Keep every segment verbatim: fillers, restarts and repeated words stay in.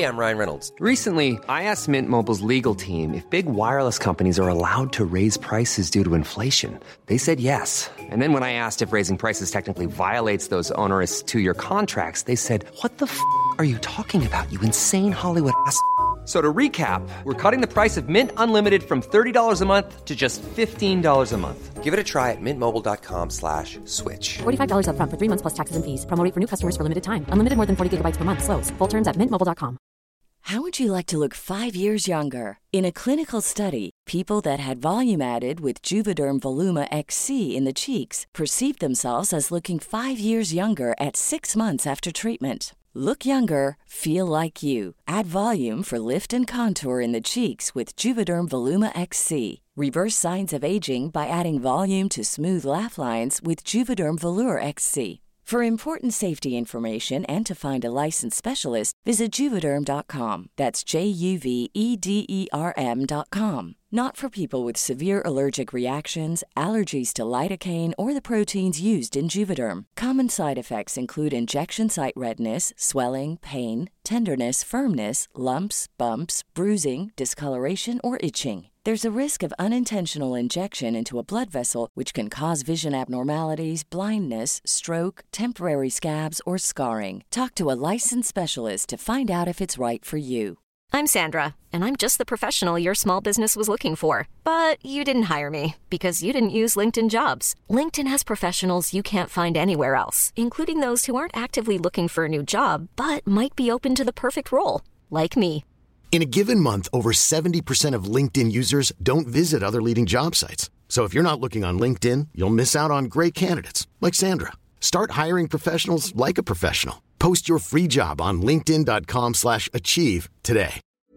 Hey, I'm Ryan Reynolds. Recently, I asked Mint Mobile's legal team if big wireless companies are allowed to raise prices due to inflation. They said yes. And then when I asked if raising prices technically violates those onerous two-year contracts, they said, what the f*** are you talking about, you insane Hollywood ass f- So to recap, we're cutting the price of Mint Unlimited from thirty dollars a month to just fifteen dollars a month. Give it a try at mintmobile.com slash switch. forty-five dollars up front for three months plus taxes and fees. Promo rate for new customers for limited time. Unlimited more than forty gigabytes per month. Slows full terms at mint mobile dot com. How would you like to look five years younger? In a clinical study, people that had volume added with Juvederm Voluma X C in the cheeks perceived themselves as looking five years younger at six months after treatment. Look younger, feel like you. Add volume for lift and contour in the cheeks with Juvederm Voluma X C. Reverse signs of aging by adding volume to smooth laugh lines with Juvederm Volure X C. For important safety information and to find a licensed specialist, visit Juvederm dot com. That's J U V E D E R M dot com. Not for people with severe allergic reactions, allergies to lidocaine, or the proteins used in Juvederm. Common side effects include injection site redness, swelling, pain, tenderness, firmness, lumps, bumps, bruising, discoloration, or itching. There's a risk of unintentional injection into a blood vessel, which can cause vision abnormalities, blindness, stroke, temporary scabs, or scarring. Talk to a licensed specialist to find out if it's right for you. I'm Sandra, and I'm just the professional your small business was looking for. But you didn't hire me because you didn't use LinkedIn Jobs. LinkedIn has professionals you can't find anywhere else, including those who aren't actively looking for a new job, but might be open to the perfect role, like me. In a given month, over seventy percent of LinkedIn users don't visit other leading job sites. So if you're not looking on LinkedIn, you'll miss out on great candidates like Sandra. Start hiring professionals like a professional. Post your free job on linkedin.com slash achieve today.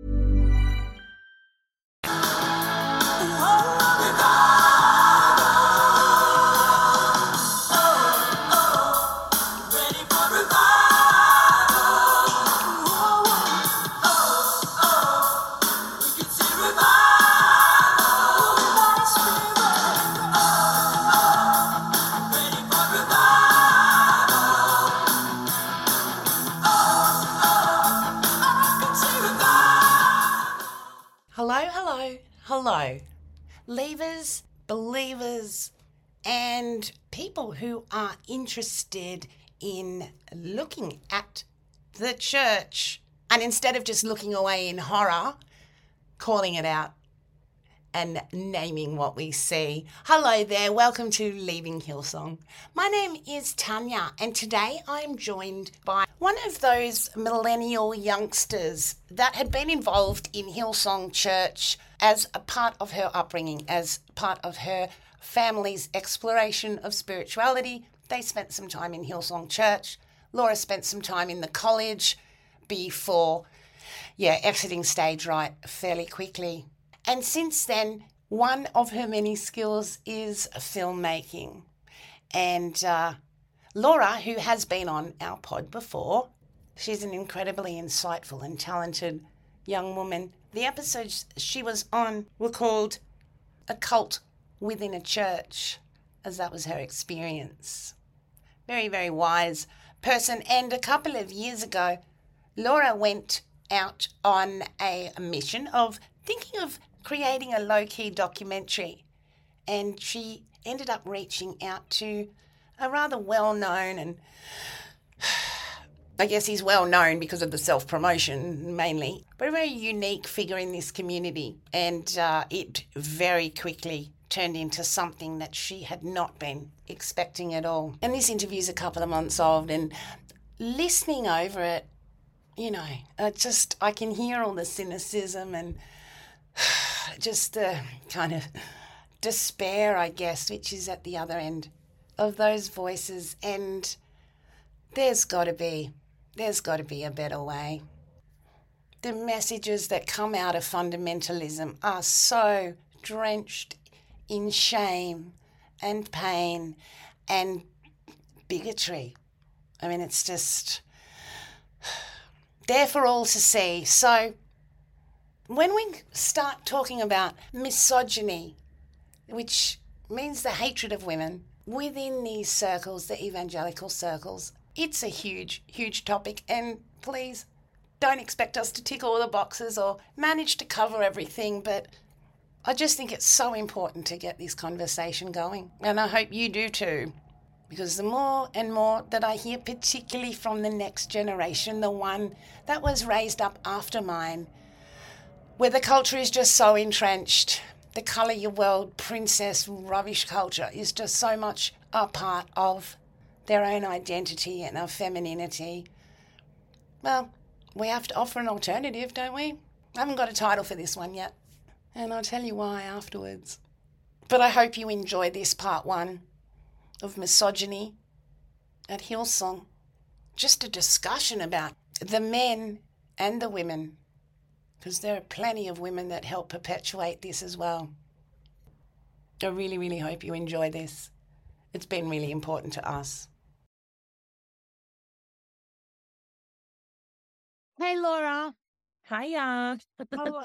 Hello, hello, hello. Leavers, believers, and people who are interested in looking at the church and instead of just looking away in horror, calling it out and naming what we see. Hello there, welcome to Leaving Hillsong. My name is Tanya, and today I'm joined by one of those millennial youngsters that had been involved in Hillsong Church as a part of her upbringing, as part of her family's exploration of spirituality. They spent some time in Hillsong Church. Laura spent some time in the college before, yeah, exiting stage right fairly quickly. And since then, one of her many skills is filmmaking. And uh, Laura, who has been on our pod before, she's an incredibly insightful and talented young woman. The episodes she was on were called A Cult Within a Church, as that was her experience. Very, very wise person. And a couple of years ago, Laura went out on a mission of thinking of creating a low-key documentary, and she ended up reaching out to a rather well-known, and I guess he's well-known because of the self-promotion mainly, but a very unique figure in this community, and uh, it very quickly turned into something that she had not been expecting at all. And this interview's a couple of months old, and listening over it, you know, I just, I can hear all the cynicism and just the kind of despair, I guess, which is at the other end of those voices. And there's got to be, there's got to be a better way. The messages that come out of fundamentalism are so drenched in shame and pain and bigotry. I mean, it's just there for all to see. So when we start talking about misogyny, which means the hatred of women within these circles, the evangelical circles, it's a huge, huge topic. And please don't expect us to tick all the boxes or manage to cover everything, but I just think it's so important to get this conversation going. And I hope you do too. Because the more and more that I hear, particularly from the next generation, the one that was raised up after mine, where the culture is just so entrenched, the colour your world, princess, rubbish culture is just so much a part of their own identity and of femininity. Well, we have to offer an alternative, don't we? I haven't got a title for this one yet, and I'll tell you why afterwards. But I hope you enjoy this part one of misogyny at Hillsong. Just a discussion about the men and the women, because there are plenty of women that help perpetuate this as well. I really, really hope you enjoy this. It's been really important to us. Hey, Laura. Hiya. How,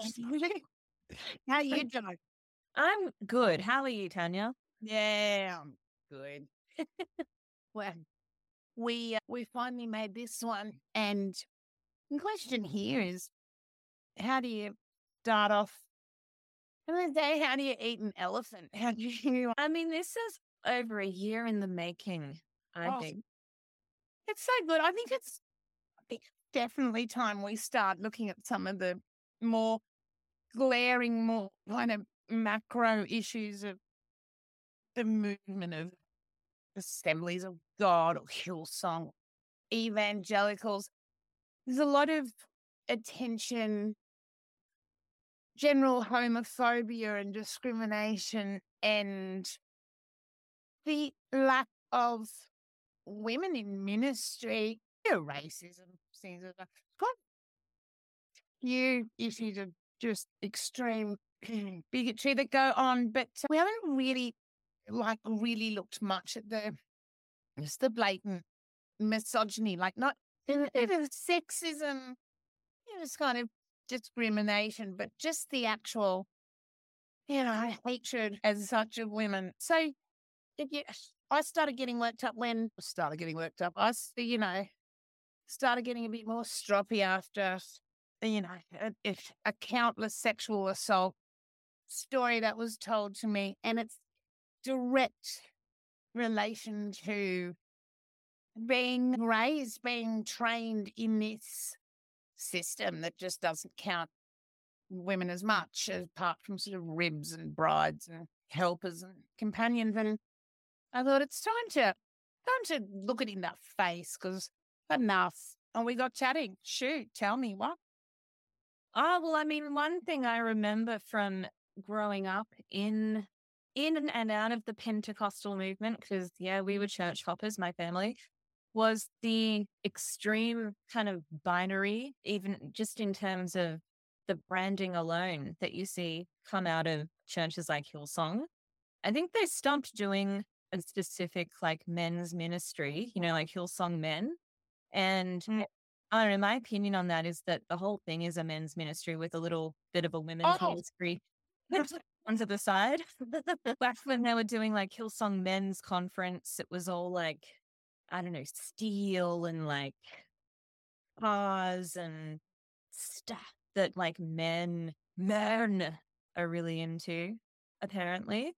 how you doing? I'm good. How are you, Tanya? Yeah, I'm good. Well, we uh, we finally made this one, and the question here is, how do you start off? I'm gonna say, how do you eat an elephant? How do you? I mean, this is over a year in the making, I Oh, think. It's so good. I think it's, it's definitely time we start looking at some of the more glaring, more kind of macro issues of the movement of Assemblies of God or Hillsong, evangelicals. There's a lot of attention, general homophobia and discrimination, and the lack of women in ministry, you know, racism, things like that. Quite a few issues of just extreme bigotry that go on, but we haven't really, like, really looked much at the just the blatant misogyny, like not the sexism, you know, this kind of discrimination, but just the actual, you know, hatred as such of women. So if you, I started getting worked up when started getting worked up. I, you know, started getting a bit more stroppy after, you know, a, a countless sexual assault story that was told to me, and it's direct relation to being raised, being trained in this system that just doesn't count women as much, apart from sort of ribs and brides and helpers and companions. And I thought it's time to time to look it in the face, because enough. And we got chatting. Shoot, tell me what. Oh, well, I mean, one thing I remember from growing up in in and out of the Pentecostal movement, because, yeah, we were church hoppers, my family, was the extreme kind of binary, even just in terms of the branding alone that you see come out of churches like Hillsong. I think they stopped doing a specific, like, men's ministry, you know, like Hillsong Men. And Mm. I don't know, my opinion on that is that the whole thing is a men's ministry with a little bit of a women's Oh. ministry onto the side. Back when they were doing like Hillsong Men's Conference, it was all like, I don't know, steel and like cars and stuff that like men, men are really into, apparently.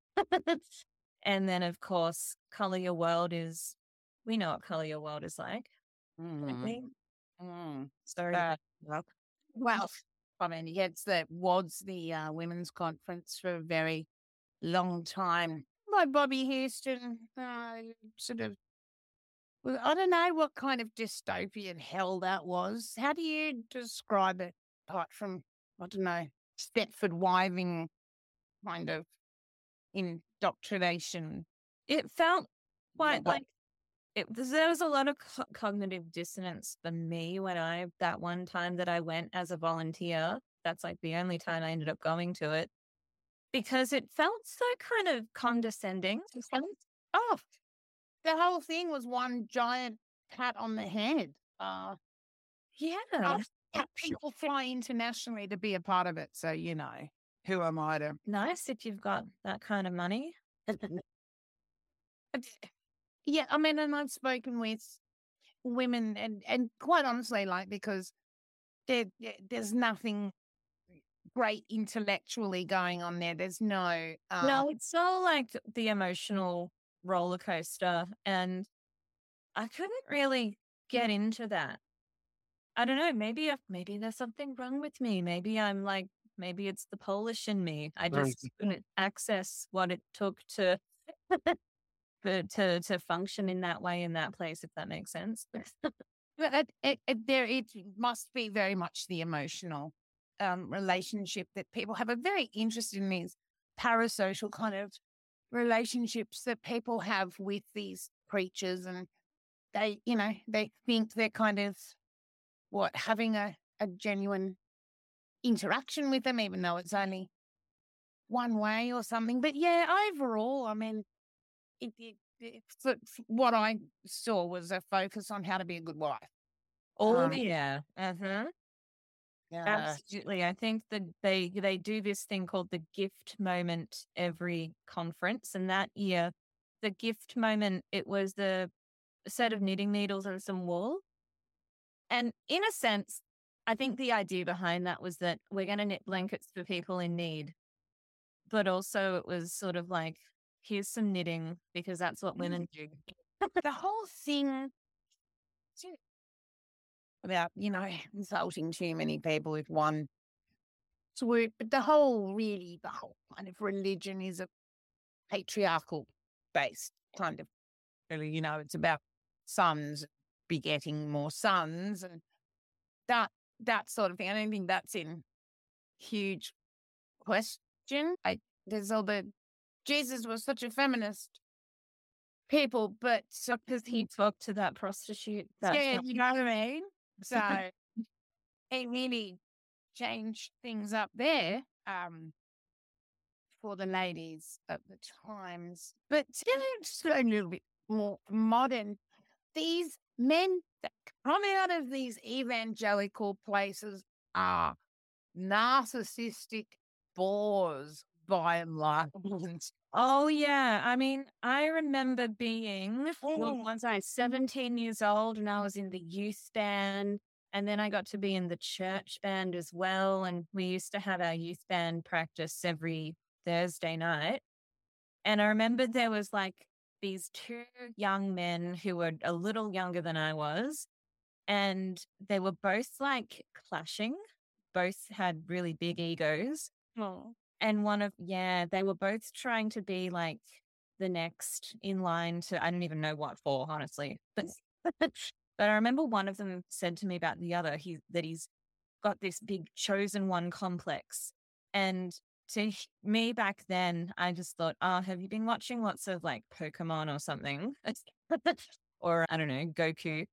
And then, of course, Color Your World is, we know what Color Your World is like. don't we? Mm. Sorry. Uh, well, well, I mean, yeah, it's the was the uh, women's conference for a very long time. Like Bobby Houston, uh, sort of. Well, I don't know what kind of dystopian hell that was. How do you describe it? Apart from, I don't know, Stepford wiving kind of indoctrination. It felt quite Yeah. like it was, there was a lot of co- cognitive dissonance for me when I, that one time that I went as a volunteer. That's like the only time I ended up going to it, because it felt so kind of condescending. Oh, the whole thing was one giant pat on the head. Uh, Yeah. I've had people fly internationally to be a part of it. So, you know, who am I to? Nice if you've got that kind of money. Yeah, I mean, and I've spoken with women, and, and quite honestly, like, because there, there- there's nothing great intellectually going on there. There's no, uh, No, it's all like the emotional roller coaster. And I couldn't really get into that. I don't know. Maybe, I- maybe there's something wrong with me. Maybe I'm like, maybe it's the Polish in me. I just couldn't access what it took to, for, to, to function in that way in that place, if that makes sense. but it, it, it, there, it must be very much the emotional um, relationship that people have. A very interesting in these parasocial kind of relationships that people have with these creatures, and they, you know, they think they're kind of what having a, a genuine interaction with them, even though it's only one way or something. But yeah, overall, I mean, it, it, it, f- f- what I saw was a focus on how to be a good wife. Oh, Um, yeah. Uh-huh. Yeah. Absolutely. I think that they they do this thing called the gift moment every conference. And that year, the gift moment, it was the set of knitting needles and some wool. And in a sense, I think the idea behind that was that we're going to knit blankets for people in need. But also it was sort of like, here's some knitting because that's what women do. The whole thing about, you know, insulting too many people with one swoop, but the whole, really, the whole kind of religion is a patriarchal based kind of, really, you know, it's about sons begetting more sons and that, that sort of thing. I don't think that's in huge question. I, there's all the, Jesus was such a feminist people, but so Because he talked to that prostitute. That's yeah, not- you know what I mean? So it really changed things up there um, for the ladies at the times. But still, just a little bit more modern. These men that come out of these evangelical places are narcissistic bores by and large. Oh, yeah. I mean, I remember being, well, Mm. once I was seventeen years old and I was in the youth band. And then I got to be in the church band as well. And we used to have our youth band practice every Thursday night. And I remember there was like these two young men who were a little younger than I was. And they were both like clashing, both had really big egos. Oh. And one of, yeah, they were both trying to be like the next in line to, I don't even know what for, honestly. But, but I remember one of them said to me about the other, he, that he's got this big chosen one complex. And to h- me back then, I just thought, oh, have you been watching lots of like Pokemon or something? Or I don't know, Goku.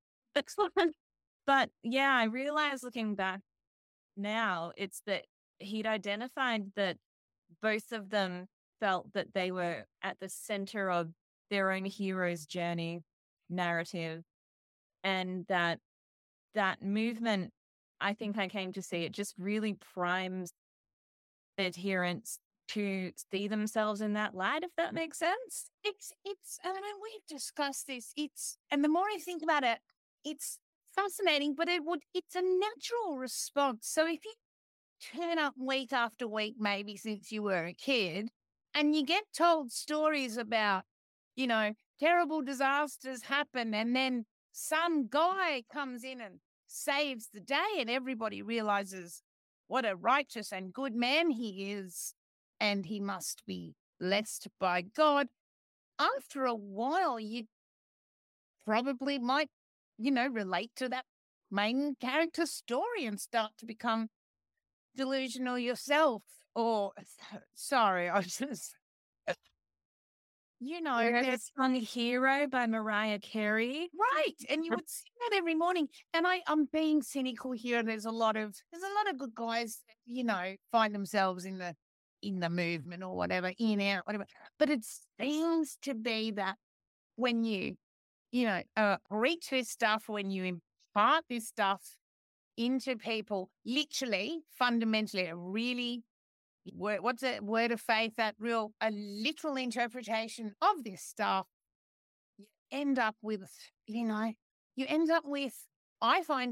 But yeah, I realized looking back now, it's that he'd identified that both of them felt that they were at the center of their own hero's journey narrative, and that that movement, I think I came to see it, just really primes adherents to see themselves in that light, if that makes sense. It's, it's, I mean, we've discussed this. It's, and the more I think about it, it's fascinating, but it would, it's a natural response. So if you turn up week after week, maybe since you were a kid, and you get told stories about, you know, terrible disasters happen, and then some guy comes in and saves the day, and everybody realizes what a righteous and good man he is, and he must be blessed by God. After a while, you probably might, you know, relate to that main character story and start to become delusional yourself. Or, sorry, I was just, you know, I heard there's- Song Hero by Mariah Carey. right. And you would see that every morning. And I, I'm being cynical here. There's a lot of, there's a lot of good guys that, you know, find themselves in the, in the movement or whatever, in, out, whatever. But it seems to be that when you, you know, uh, reach this stuff, when you impart this stuff into people, literally, fundamentally, a really, word, what's a word of faith, that real, a literal interpretation of this stuff, you end up with, you know, you end up with, I find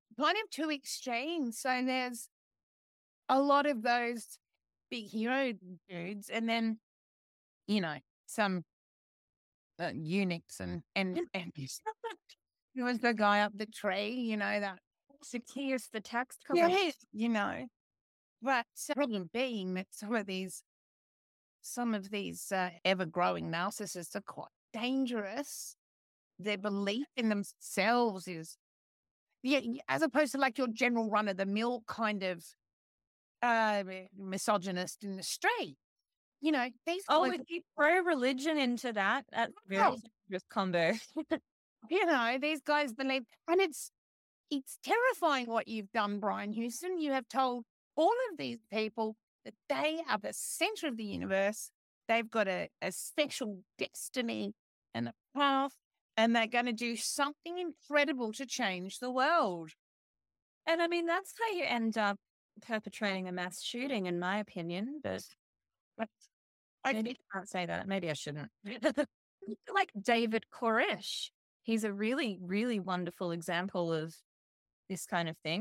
kind of two extremes. So there's a lot of those big hero dudes, and then, you know, some uh, eunuchs and, and, and there was the guy up the tree, you know, that. Zacchaeus the tax Yeah, collector. you know. But the problem being that some of these, some of these uh, ever-growing narcissists are quite dangerous. Their belief in themselves is, yeah, as opposed to like your general run-of-the-mill kind of uh, misogynist in the street. You know, these Oh, guys, if you throw religion into that, that's very Oh. dangerous combo. you know, these guys believe, and it's it's terrifying what you've done, Brian Houston. You have told all of these people that they are the center of the universe. They've got a, a special destiny and a path, and they're going to do something incredible to change the world. And I mean, that's how you end up perpetrating a mass shooting, in my opinion. But But I, maybe I can't say that. Maybe I shouldn't. Like David Koresh. He's a really, really wonderful example of this kind of thing.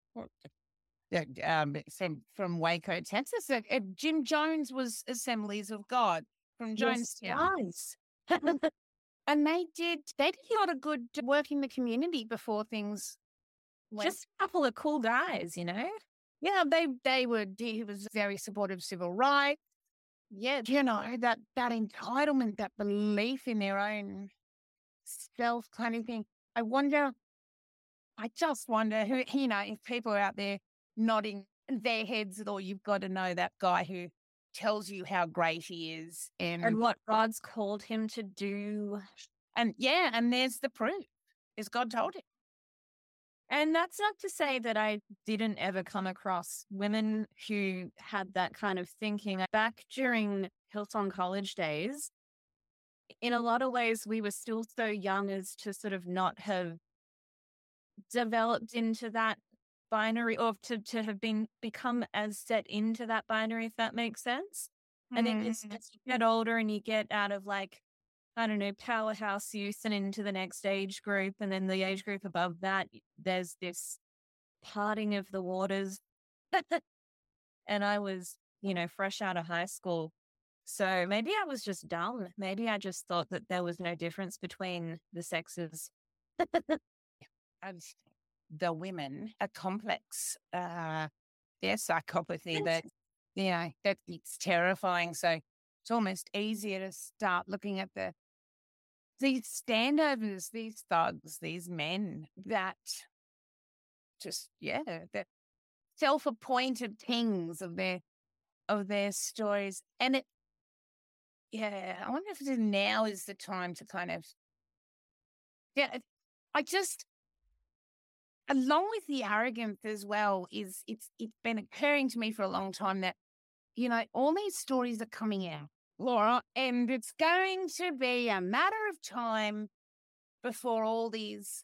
Yeah, um, from, from Waco, Texas. Uh, uh, Jim Jones was Assemblies of God from Yes, Jonestown. yes. And they did, they did a lot of good work in the community before things went. Just a couple of cool guys, you know? Yeah, they, they were, he was very supportive of civil rights. Yeah, you know, that, that entitlement, that belief in their own self kind of thing. I wonder, I just wonder who, you know, if people are out there nodding their heads at all, you've got to know that guy who tells you how great he is. And, And what God's called him to do. and yeah, and there's the proof, is God told him. And that's not to say that I didn't ever come across women who had that kind of thinking. Back during Hillsong College days, in a lot of ways, we were still so young as to sort of not have developed into that binary, or to, to have been become as set into that binary, if that makes sense. I think as, as you get older and you get out of, like, I don't know, powerhouse youth and into the next age group, and then the age group above that, there's this parting of the waters. And I was, you know, fresh out of high school. So maybe I was just dumb. Maybe I just thought that there was no difference between the sexes. And the women are complex. Uh, their psychopathy, that, you know, that it's terrifying. So it's almost easier to start looking at the these standovers, these thugs, these men that just, yeah, that self-appointed kings of their of their stories. And it, yeah, I wonder if now is the time to kind of, yeah, I just, along with the arrogance as well, is it's it's been occurring to me for a long time that, you know, all these stories are coming out, Laura, and it's going to be a matter of time before all these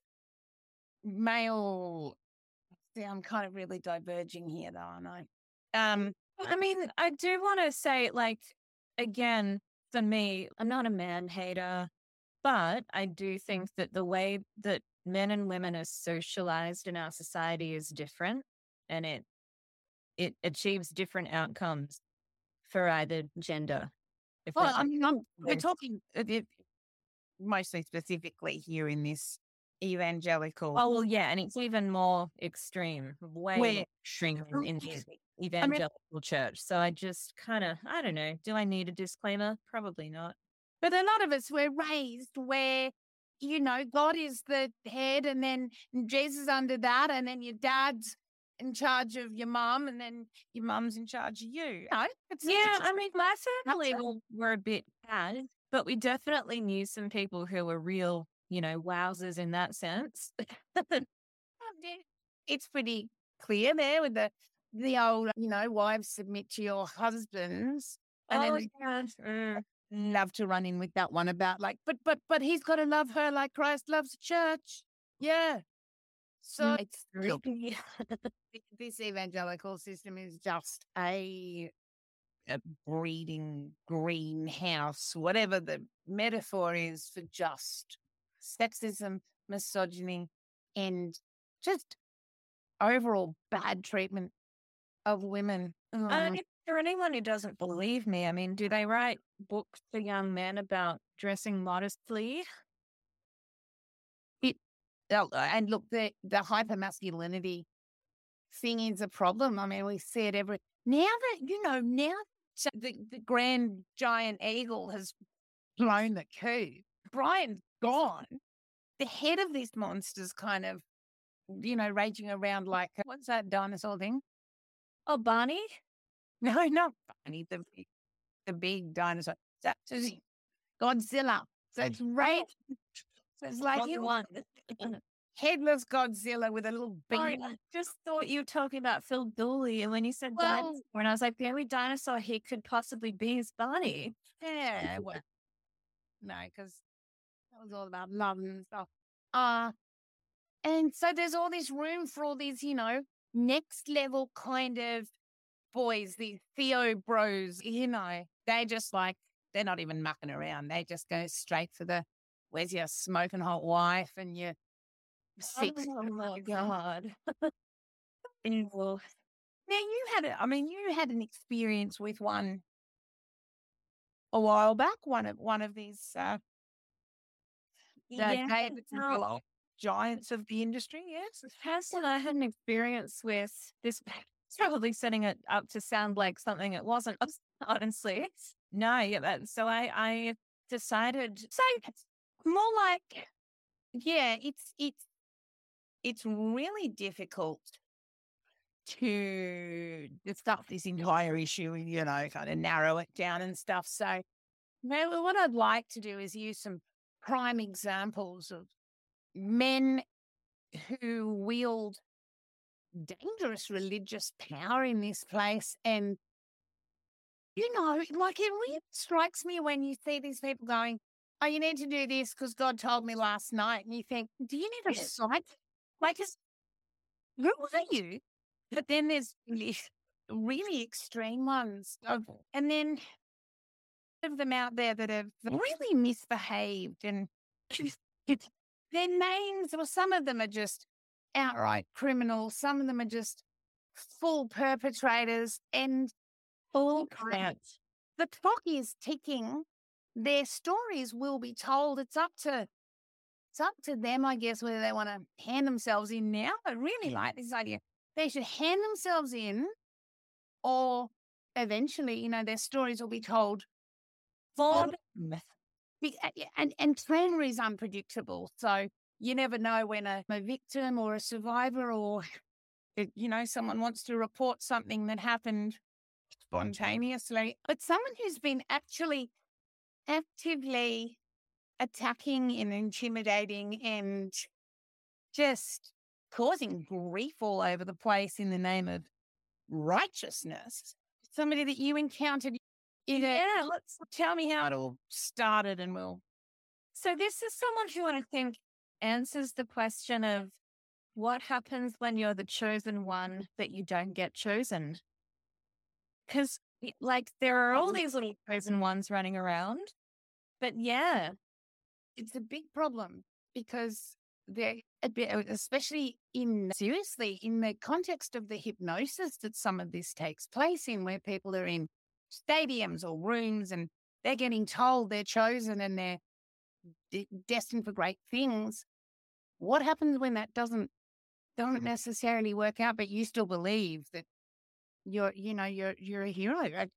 male, see, I'm kind of really diverging here though, aren't I? Um, I mean, I do want to say, like, again, for me, I'm not a man hater, but I do think that the way that men and women are socialized in our society is different, and it it achieves different outcomes for either gender. If well, that I makes mean, I'm, we're sense. talking uh, it, mostly specifically here in this evangelical. Oh, well, yeah, and it's even more extreme, way Where- more extreme in, in the I evangelical church. So I just kind of, I don't know, do I need a disclaimer? Probably not. But a lot of us were raised where, you know, God is the head, and then Jesus under that, and then your dad's in charge of your mum, and then your mum's in charge of you. No, it's Yeah, I mean, my family That's- were, were a bit bad, but we definitely knew some people who were real, you know, wowzers in that sense. it's pretty clear there with the the old, you know, wives submit to your husbands, and Oh, then yeah. Mm. love to run in with that one about like, but but but he's got to love her like Christ loves the church. Yeah. So Mm, it's look, creepy. this evangelical system is just a, a breeding greenhouse, whatever the metaphor is for just sexism, misogyny, and just overall bad treatment of women. Uh, Um, if for anyone who doesn't believe me, I mean, do they write books for young men about dressing modestly? it, oh, and look, the the hypermasculinity thing is a problem. I mean, we see it every now that you know now so the the grand giant eagle has blown the coop. Brian's gone. The head of this monster's kind of you know raging around like what's that dinosaur thing? Oh, Barney? No, not Barney, the big, the big dinosaur. So, so it's Godzilla. So it's right. So it's like Wrong you one. headless Godzilla with a little Sorry, beak. I just thought you were talking about Phil Dooley, and when you said Well- dinosaur, and I was like, the only dinosaur he could possibly be is Barney. Yeah, well, no, because that was all about love and stuff. Uh, and so there's all this room for all these, you know, next level kind of boys, these Theo bros, you know, they just like, they're not even mucking around. They just go straight for the, where's your smoking hot wife and your six. Oh my God. Evil. Now you had a, I mean, you had an experience with one a while back. One of one of these uh, Yeah, Davidson no. Belong giants of the industry. Yes, Person I had an experience with this, it's probably setting it up to sound like something it wasn't, honestly. No, yeah, that, so I, I decided, so it's more like, yeah, it's it's it's really difficult to discuss this entire issue and you know kind of narrow it down and stuff. So, maybe what I'd like to do is use some prime examples of men who wield dangerous religious power in this place. And, you know, like it really strikes me when you see these people going, oh, you need to do this because God told me last night. And you think, do you need a sight? Like, is, who are you? But then there's really, really extreme ones. Of, and then of them out there that have really misbehaved and it's, their names, well, some of them are just outright criminals. Some of them are just full perpetrators and full clowns. The clock is ticking. Their stories will be told. It's up to it's up to them, I guess, whether they want to hand themselves in now. I really like this idea. They should hand themselves in or eventually, you know, their stories will be told for them. Be- And, and trauma is unpredictable. So you never know when a, a victim or a survivor or, you know, someone wants to report something that happened spontaneously. But someone who's been actually actively attacking and intimidating and just causing grief all over the place in the name of righteousness. Somebody that you encountered in a, yeah, let's, tell me how it all started and we'll. so this is someone who I think answers the question of what happens when you're the chosen one, but you don't get chosen. Because, like, there are all these little chosen ones running around, but yeah, It's a big problem because they're a bit, especially in seriously in the context of the hypnosis that some of this takes place in, where people are in stadiums or rooms and they're getting told they're chosen and they're de- destined for great things. What happens when that doesn't doesn't necessarily work out, but you still believe that you're, you know, you're you're a hero? I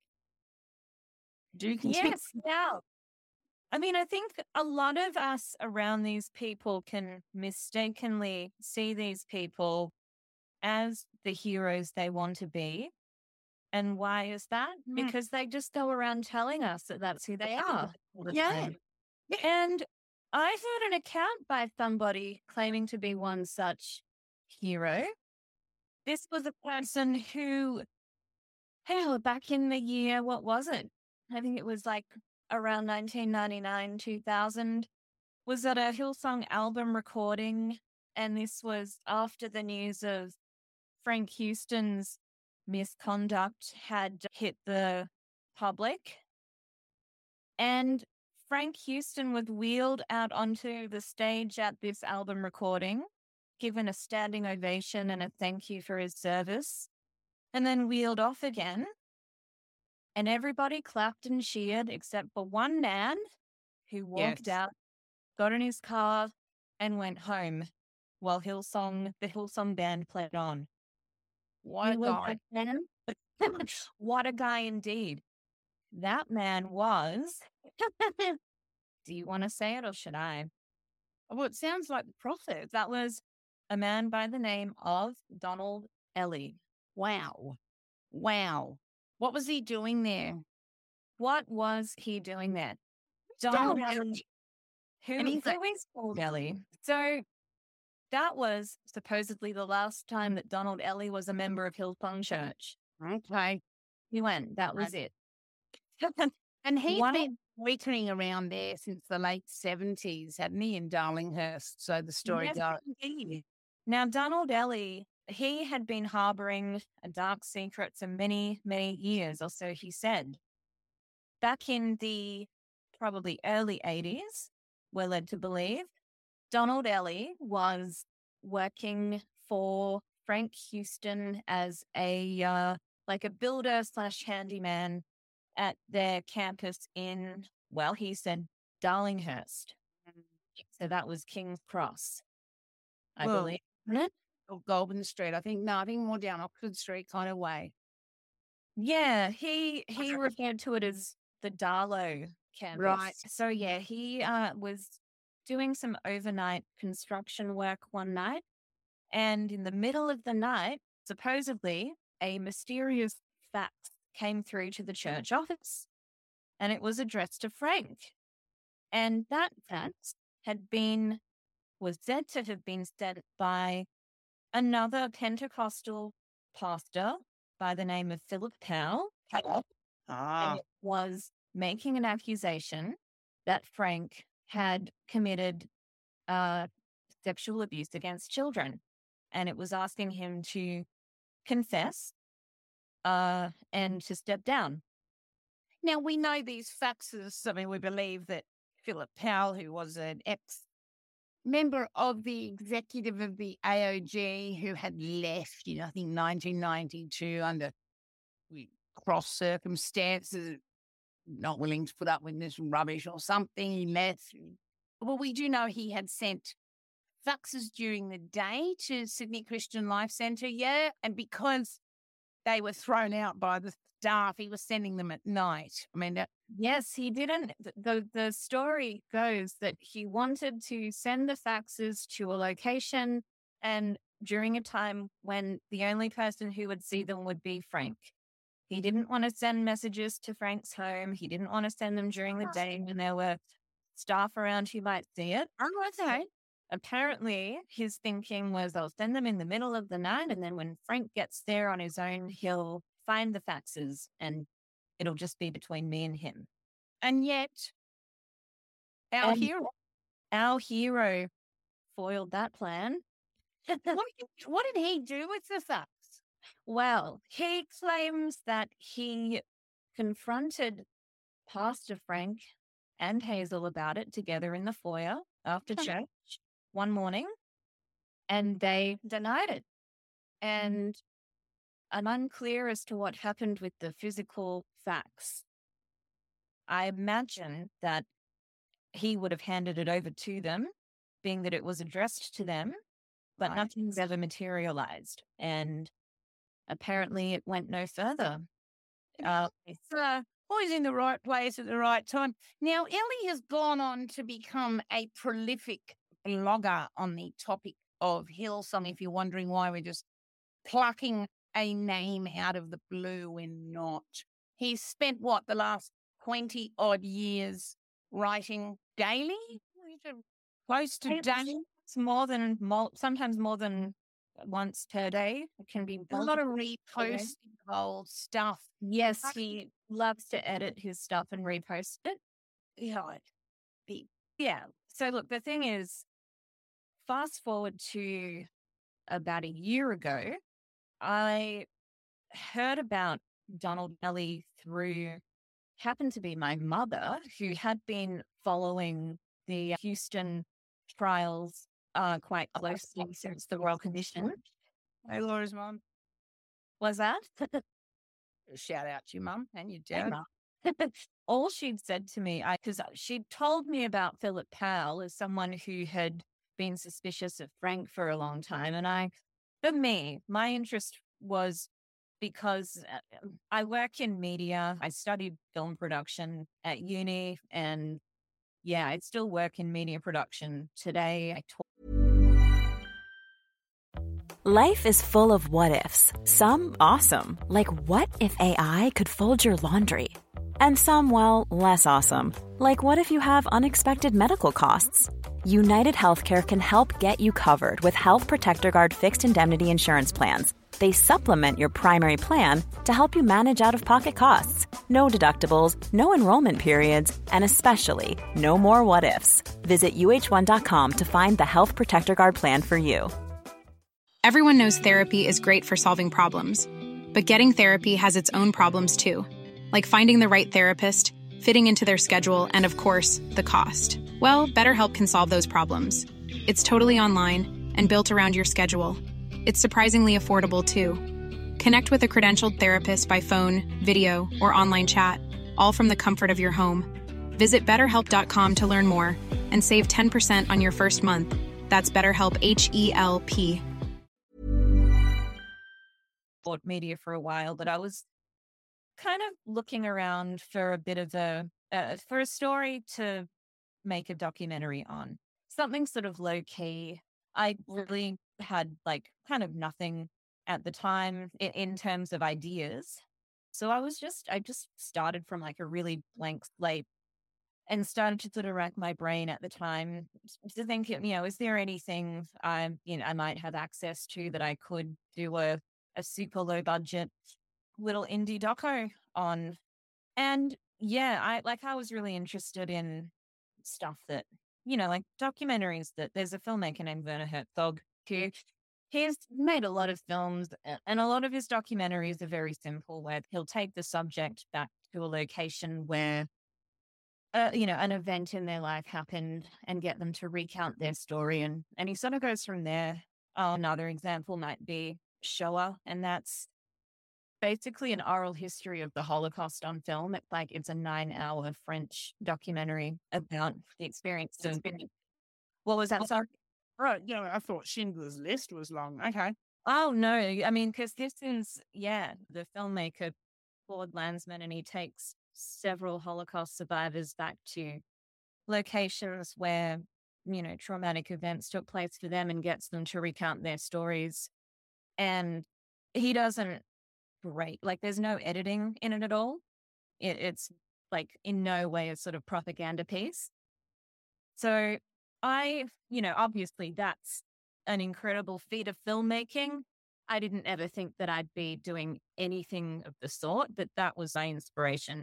do continue. yes, now. I mean, I think a lot of us around these people can mistakenly see these people as the heroes they want to be. And why is that? Mm. Because they just go around telling us that that's who they are. all the Yeah. time. And I heard an account by somebody claiming to be one such hero. This was a person who, hell, back in the year, what was it? I think it was like around nineteen ninety-nine, two thousand, was at a Hillsong album recording. And this was after the news of Frank Houston's misconduct had hit the public. And Frank Houston was wheeled out onto the stage at this album recording. given a standing ovation and a thank you for his service, and then wheeled off again. And everybody clapped and cheered except for one man who walked Yes. out, got in his car, and went home while Hillsong, the Hillsong band played on. What a Who was guy. that man? What a guy indeed. That man was. Do you want to say it or should I? Well, it sounds like the prophet. That was a man by the name of Donald Ellie. Wow. Wow. What was he doing there? What was he doing there? Donald Donald Ellie. Ellie. Who, And he's who like- is Donald Ellie? So that was supposedly the last time that Donald Ellie was a member of Hillsong Church. Okay. He went. That was it. And he's One- been loitering around there since the late seventies, hadn't he, in Darlinghurst? So the story Yes, goes. indeed. Now, Donald Ellie, he had been harboring a dark secret for many, many years, or so he said. Back in the probably early eighties, we're led to believe, Donald Ellie was working for Frank Houston as a, uh, like a builder slash handyman at their campus in, well, he said Darlinghurst. So that was King's Cross, I Well, believe, isn't it? Or Goulburn Street. I think, no, I think more down Oxford Street kind of way. Yeah, he he referred to it as the Darlow campus. Right. So yeah, he uh, was doing some overnight construction work one night, and in the middle of the night, supposedly a mysterious fax came through to the church office, and it was addressed to Frank. And that fax had been, was said to have been sent by another Pentecostal pastor by the name of Philip Powell. Ah. And it was making an accusation that Frank had committed uh, sexual abuse against children. And it was asking him to confess uh, and to step down. Now, we know these faxes. I mean, we believe that Philip Powell, who was an ex member of the executive of the A O G, who had left in, I think, nineteen ninety-two under cross circumstances, not willing to put up with this rubbish or something, he left. Well, we do know he had sent faxes during the day to Sydney Christian Life Centre, yeah, and because they were thrown out by the staff, he was sending them at night. I mean, that, Yes, he didn't. th- The, the story goes that he wanted to send the faxes to a location and during a time when the only person who would see them would be Frank. He didn't want to send messages to Frank's home. He didn't want to send them during the day when there were staff around who might see it. oh, okay. Apparently, his thinking was I'll send them in the middle of the night, and then when Frank gets there on his own, he'll find the faxes and it'll just be between me and him. And yet, our And hero, Our hero foiled that plan. what, did- what did he do with the fax? Well, he claims that he confronted Pastor Frank and Hazel about it together in the foyer after Okay. church one morning, and they denied it. And I'm unclear as to what happened with the physical fax. I imagine that he would have handed it over to them, being that it was addressed to them, but Right. nothing's ever materialized. And apparently it went no further. Uh, It's uh, always in the right place at the right time. Now, Ellie has gone on to become a prolific blogger on the topic of Hillsong. If you're wondering why we're just plucking a name out of the blue, we're not. He's spent, what, the last twenty odd years writing daily? Close to It's- daily? It's more than, mul- sometimes more than once per day. It can be A lot of multiple per day. reposting old stuff. Yes, he loves to edit his stuff and repost it. Yeah. Big. Yeah. So look, the thing is, fast forward to about a year ago, I heard about Donald Ellie through, happened to be my mother, who had been following the Houston trials uh, quite closely since the Royal Commission. Hey, Laura's mum. Was that? Shout out to your mum and your Hey, dad. Mum. All she'd said to me, because she'd told me about Philip Powell as someone who had been suspicious of Frank for a long time. And I, for me, my interest was because uh, I work in media. I studied film production at uni, and yeah, I still work in media production today. I talk. Life is full of what ifs. Some awesome, like what if A I could fold your laundry? And some, well, less awesome, like what if you have unexpected medical costs? United Healthcare can help get you covered with Health Protector Guard fixed indemnity insurance plans. They supplement your primary plan to help you manage out-of-pocket costs. No deductibles, no enrollment periods, and especially no more what ifs. Visit U H one dot com to find the Health Protector Guard plan for you. Everyone knows therapy is great for solving problems, but getting therapy has its own problems too, like finding the right therapist, fitting into their schedule, and of course, the cost. Well, BetterHelp can solve those problems. It's totally online and built around your schedule. It's surprisingly affordable too. Connect with a credentialed therapist by phone, video, or online chat, all from the comfort of your home. Visit better help dot com to learn more and save ten percent on your first month. That's BetterHelp, H E L P. Media for a while, but I was kind of looking around for a bit of a uh, for a story to make a documentary on, something sort of low key. I really had like kind of nothing at the time in, in terms of ideas, so I was just I just started from like a really blank slate and started to sort of rack my brain at the time to think, you know, is there anything I you know I might have access to that I could do a a super low budget little indie doco on. And yeah, I like I was really interested in stuff that, you know, like documentaries. That there's a filmmaker named Werner Herzog who he's made a lot of films, and a lot of his documentaries are very simple, where he'll take the subject back to a location where uh, you know, an event in their life happened and get them to recount their story, and and he sort of goes from there. Oh, another example might be Shoah, and that's basically an oral history of the Holocaust on film. It's like it's a nine-hour French documentary about the experience of. What was that? Sorry. Right, you know, I thought Schindler's List was long. Okay. Oh no, I mean, because this is yeah, the filmmaker Claude Lanzmann, and he takes several Holocaust survivors back to locations where, you know, traumatic events took place for them and gets them to recount their stories. And he doesn't break, like there's no editing in it at all. It, it's like in no way a sort of propaganda piece. So I, you know, obviously that's an incredible feat of filmmaking. I didn't ever think that I'd be doing anything of the sort, but that was my inspiration.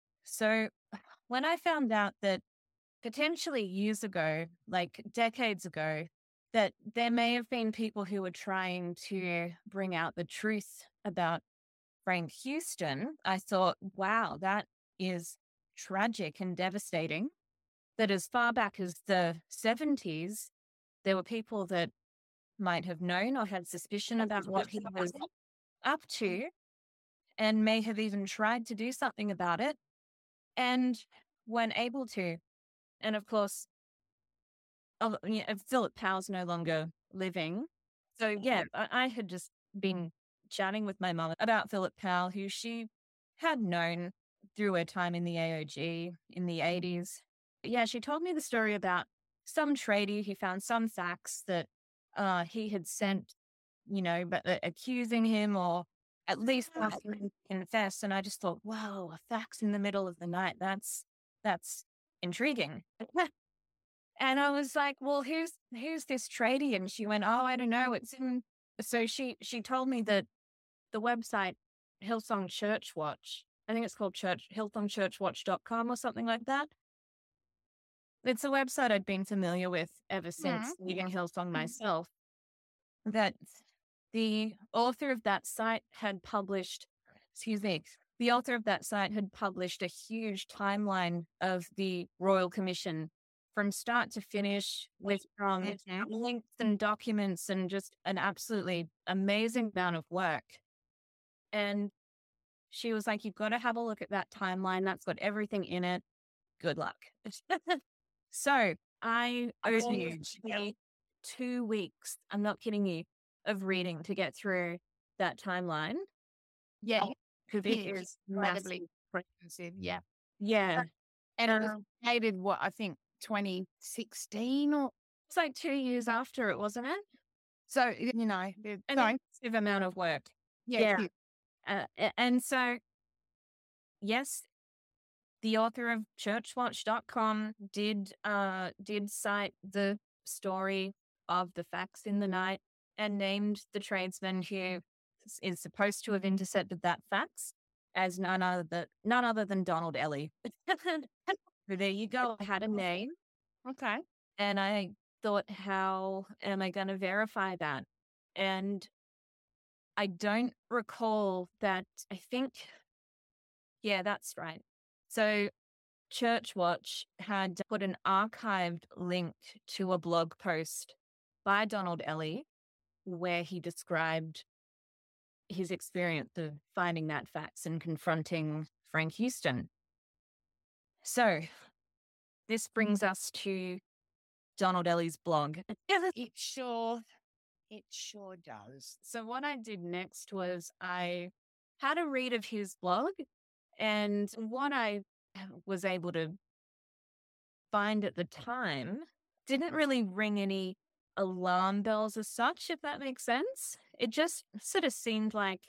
So when I found out that potentially years ago, like decades ago, that there may have been people who were trying to bring out the truth about Frank Houston, I thought, wow, that is tragic and devastating. That as far back as the seventies, there were people that might have known or had suspicion about what he was up to and may have even tried to do something about it and weren't able to. And of course, Oh, yeah, Philip Powell's no longer living. So yeah, I, I had just been chatting with my mum about Philip Powell, who she had known through her time in the A O G in the eighties. But yeah, she told me the story about some tradie who found some facts that uh, he had sent, you know, but uh, accusing him or at least asking him to confess. And I just thought, wow, a fax in the middle of the night. That's that's intriguing. And I was like, well, who's who's this tradie? And she went, oh, I don't know. It's in. So she she told me that the website Hillsong Church Watch, I think it's called Church hillsong church watch dot com or something like that. It's a website I'd been familiar with ever since Mm-hmm. leaving Hillsong myself. That the author of that site had published, excuse me, the author of that site had published a huge timeline of the Royal Commission from start to finish with um, links and documents and just an absolutely amazing amount of work. And she was like, you've got to have a look at that timeline. That's got everything in it. Good luck. So I owed me two weeks, I'm not kidding you, of reading to get through that timeline. Yeah. Because it Yeah, is incredibly massive. expensive. Yeah. Yeah. And it was Um, dated, what, I think twenty sixteen or It's like two years after it, wasn't it? so, you know. the- An Sorry. massive amount of work. Yeah. Yeah. cute. Uh, a- and so, yes, the author of churchwatch dot com did uh did cite the story of the fax in the night and named the tradesman who s- is supposed to have intercepted that fax as none other than, none other than Donald Ellie. So there you go. I had a name, Okay. and I thought, how am I going to verify that? And I don't recall that. I think, yeah, that's right. So Churchwatch had put an archived link to a blog post by Donald Ellie where he described his experience of finding that fax and confronting Frank Houston. So this brings us to Donald Ellie's blog. It sure, it sure does. So what I did next was I had a read of his blog, and what I was able to find at the time didn't really ring any alarm bells as such, if that makes sense. It just sort of seemed like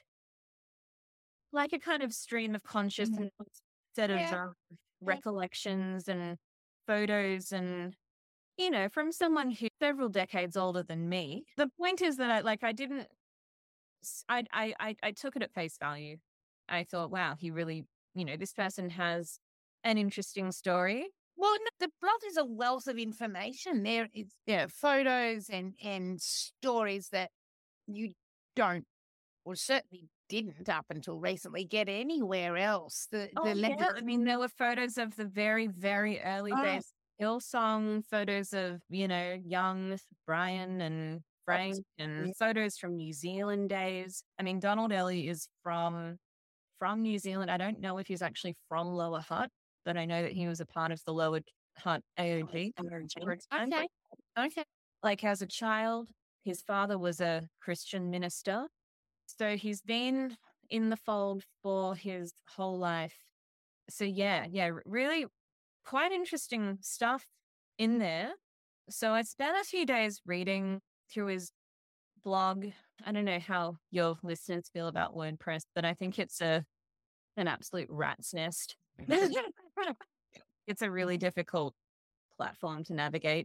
like a kind of stream of consciousness set of Yeah. uh, recollections and photos, and you know, from someone who's several decades older than me. The point is that I like I didn't s- I I I, I took it at face value. I thought, wow, he really, you know, this person has an interesting story. Well, no, the blog is a wealth of information. There is, yeah, photos and and stories that you don't, or certainly didn't up until recently, get anywhere else. The Oh, the yeah. level. I mean, there were photos of the very, very early Oh. days of Hillsong, photos of, you know, young Brian and Frank, and Yeah. photos from New Zealand days. I mean, Donald Ellie is from from New Zealand. I don't know if he's actually from Lower Hutt, but I know that he was a part of the Lower Hutt A O G. for a time. Okay. Okay. Like as a child, his father was a Christian minister. So he's been in the fold for his whole life. So yeah, yeah, r- really quite interesting stuff in there. So I spent a few days reading through his blog. I don't know how your listeners feel about WordPress, but I think it's a an absolute rat's nest. It's a really difficult platform to navigate.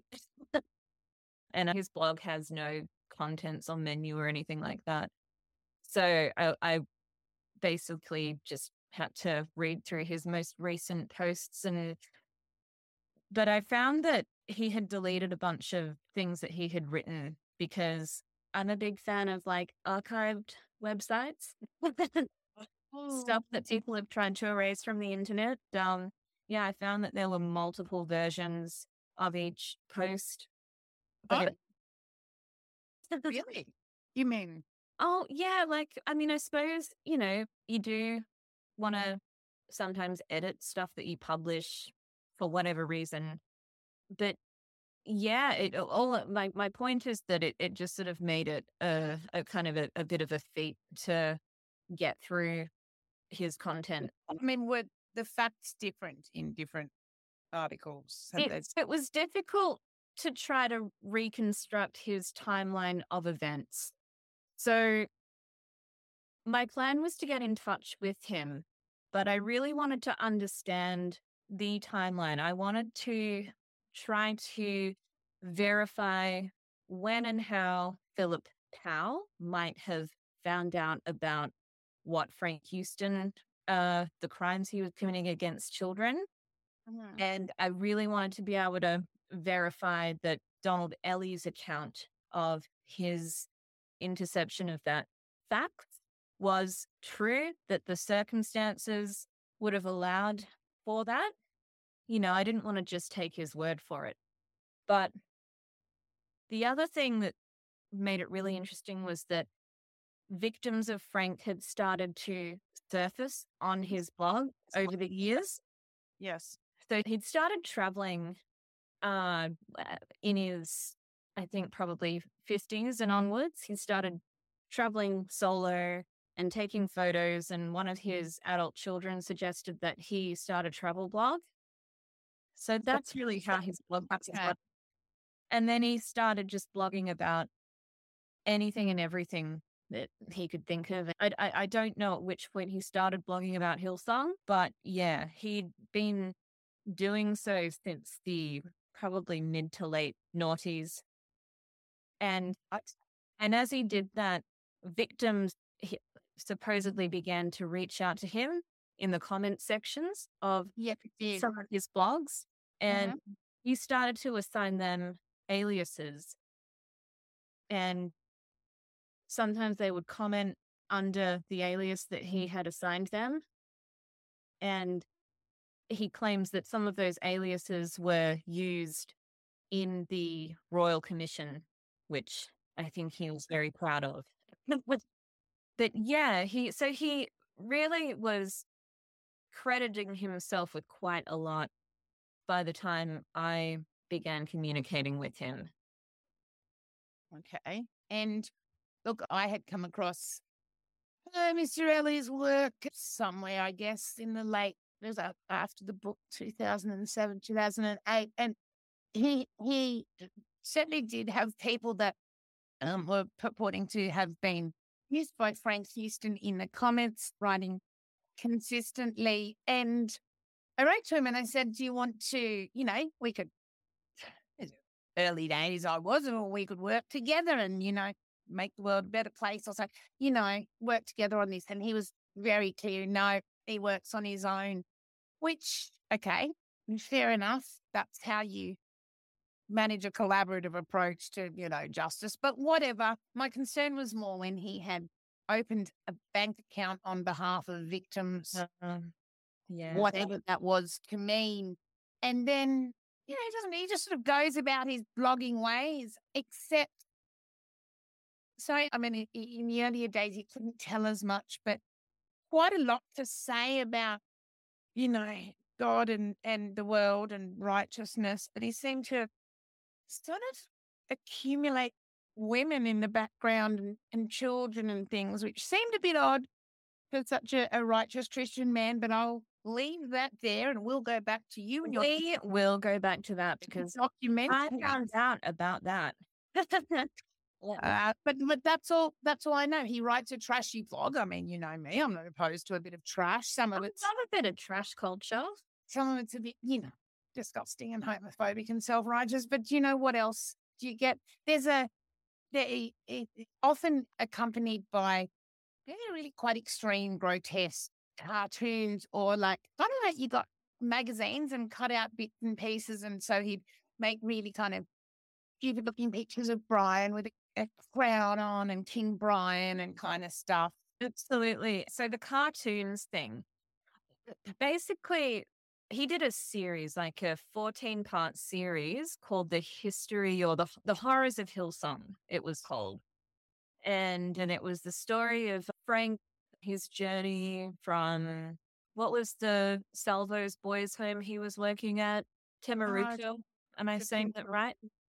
And his blog has no contents on menu or anything like that. So I, I basically just had to read through his most recent posts, and but I found that he had deleted a bunch of things that he had written because I'm a big fan of like archived websites, stuff that people have tried to erase from the internet. Um, yeah, I found that there were multiple versions of each post. But it- Really? You mean? Oh, yeah. Like, I mean, I suppose, you know, you do want to sometimes edit stuff that you publish for whatever reason. But yeah, it all my, my point is that it, it just sort of made it a, a kind of a, a bit of a feat to get through his content. I mean, were the facts different in different articles? Have It, they- it was difficult to try to reconstruct his timeline of events. So my plan was to get in touch with him, but I really wanted to understand the timeline. I wanted to try to verify when and how Philip Powell might have found out about what Frank Houston, uh, the crimes he was committing against children. Mhm. And I really wanted to be able to verify that Donald Ellie's account of his interception of that fact was true, that the circumstances would have allowed for that. You know, I didn't want to just take his word for it. But the other thing that made it really interesting was that victims of Frank had started to surface on his blog over the years. Yes. So he'd started traveling uh, in his, I think, probably fifties and onwards. He started traveling solo and taking photos, and one of his adult children suggested that he start a travel blog. So that's really how his blog started. And then he started just blogging about anything and everything that he could think of. I, I, I don't know at which point he started blogging about Hillsong, but yeah, he'd been doing so since the probably mid to late noughties. And, and as he did that, victims he supposedly began to reach out to him in the comment sections of Yep, some of his blogs. And mm-hmm. he started to assign them aliases. And sometimes they would comment under the alias that he had assigned them. And he claims that some of those aliases were used in the Royal Commission, which I think he was very proud of. But yeah, he so he really was crediting himself with quite a lot by the time I began communicating with him. Okay. And look, I had come across uh, Mister Ellie's work somewhere, I guess, in the late, it was after the book, two thousand seven, two thousand eight. And he he certainly did have people that um, were purporting to have been used by Frank Houston in the comments, writing consistently. And I wrote to him and I said, do you want to, you know, we could, early days I was, or we could work together and, you know, make the world a better place or so, you know, work together on this. And he was very clear, no, he works on his own, which, okay, fair enough. That's how you manage a collaborative approach to, you know, justice. But whatever. My concern was more when he had opened a bank account on behalf of victims, um, yeah, whatever that was to mean. And then, you know, he doesn't, he just sort of goes about his blogging ways, except, so, I mean, in the earlier days, he couldn't tell as much, but quite a lot to say about, you know, God and, and the world and righteousness. But he seemed to sort of accumulate women in the background and, and children and things, which seemed a bit odd for such a, a righteous Christian man. But I'll leave that there and we'll go back to you. And your we will go back to that because I found out about that. Uh, but but that's all. That's all I know. He writes a trashy blog. I mean, you know me. I'm not opposed to a bit of trash. Some of it's not a bit of trash culture. Some of it's a bit, you know, disgusting and homophobic and self-righteous. But you know what else do you get? There's a there it, often accompanied by really, really quite extreme, grotesque cartoons, or like I don't know. You got magazines and cut out bits and pieces, and so he'd make really kind of stupid looking pictures of Brian with a a crown on and King Brian and kind of stuff. Absolutely. So the cartoons thing, basically, he did a series, like a fourteen part series called The History or the the Horrors of Hillsong, it was called. And, and it was the story of Frank, his journey from, what was the Salvo's boys' home he was working at? Temaruko. Uh, Am I saying that right?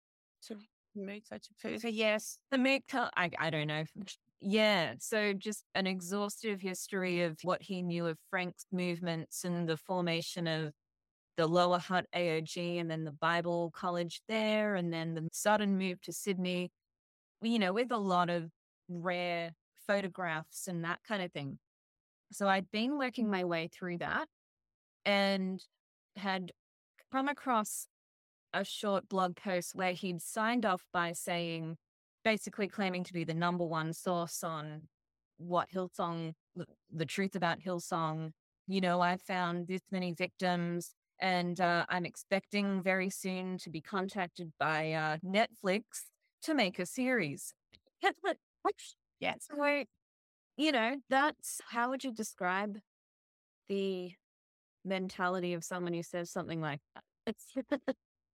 Yes. The Mukta, I, I don't know. Yeah. So just an exhaustive history of what he knew of Frank's movements and the formation of the Lower Hutt A O G and then the Bible College there and then the sudden move to Sydney, you know, with a lot of rare photographs and that kind of thing. So I'd been working my way through that and had come across a short blog post where he'd signed off by saying, basically claiming to be the number one source on what Hillsong, the truth about Hillsong. You know, I found this many victims and uh, I'm expecting very soon to be contacted by uh, Netflix to make a series. Yeah. So, you know, that's, how would you describe the mentality of someone who says something like that? It's